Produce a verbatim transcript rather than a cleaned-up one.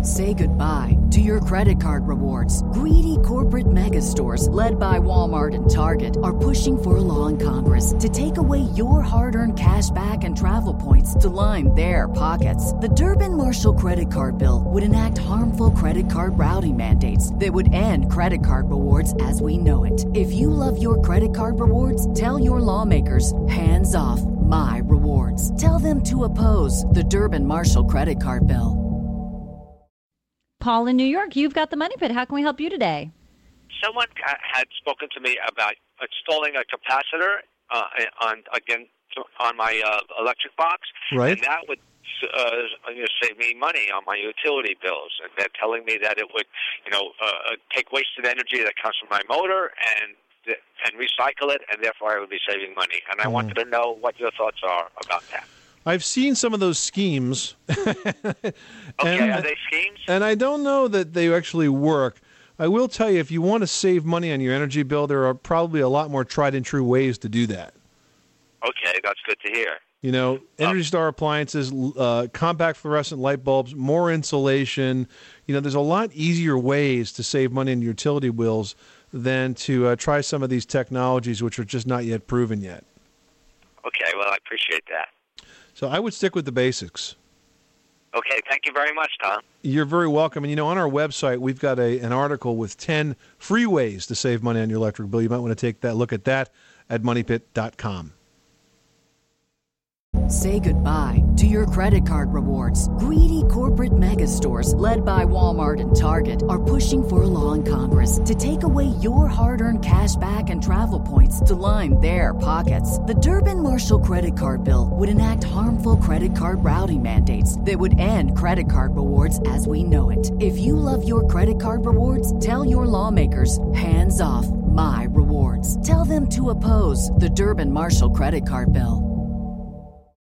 Say goodbye to your credit card rewards. Greedy corporate mega stores, led by Walmart and Target, are pushing for a law in Congress to take away your hard-earned cash back and travel points to line their pockets. The Durbin-Marshall credit card bill would enact harmful credit card routing mandates that would end credit card rewards as we know it. If you love your credit card rewards, tell your lawmakers, hands off my rewards. Tell them to oppose the Durbin-Marshall credit card bill. Paul in New York, you've got the Money Pit. How can we help you today? Someone had spoken to me about installing a capacitor uh, on again on my uh, electric box, right? And that would uh, you know, save me money on my utility bills. And they're telling me that it would, you know, uh, take wasted energy that comes from my motor and and recycle it, and therefore I would be saving money. And I mm. wanted to know what your thoughts are about that. I've seen some of those schemes. Okay, and, are they schemes? And I don't know that they actually work. I will tell you, if you want to save money on your energy bill, there are probably a lot more tried and true ways to do that. Okay, that's good to hear. You know, Energy Star appliances, uh, compact fluorescent light bulbs, more insulation. You know, there's a lot easier ways to save money on your utility bills than to uh, try some of these technologies which are just not yet proven yet. Okay, well, I appreciate that. So I would stick with the basics. Okay, thank you very much, Tom. You're very welcome. And, you know, on our website, we've got a an article with ten free ways to save money on your electric bill. You might want to take that look at that at money pit dot com. Say goodbye to your credit card rewards. Greedy corporate mega stores, led by Walmart and Target, are pushing for a law in Congress to take away your hard-earned cash back and travel points to line their pockets. The Durbin-Marshall credit card bill would enact harmful credit card routing mandates that would end credit card rewards as we know it. If you love your credit card rewards, tell your lawmakers, hands off my rewards. Tell them to oppose the Durbin-Marshall credit card bill.